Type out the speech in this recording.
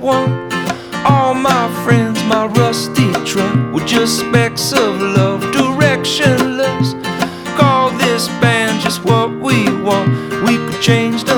one. All my friends, my rusty truck, were just specks of love, directionless. Call this band just what we want. We could change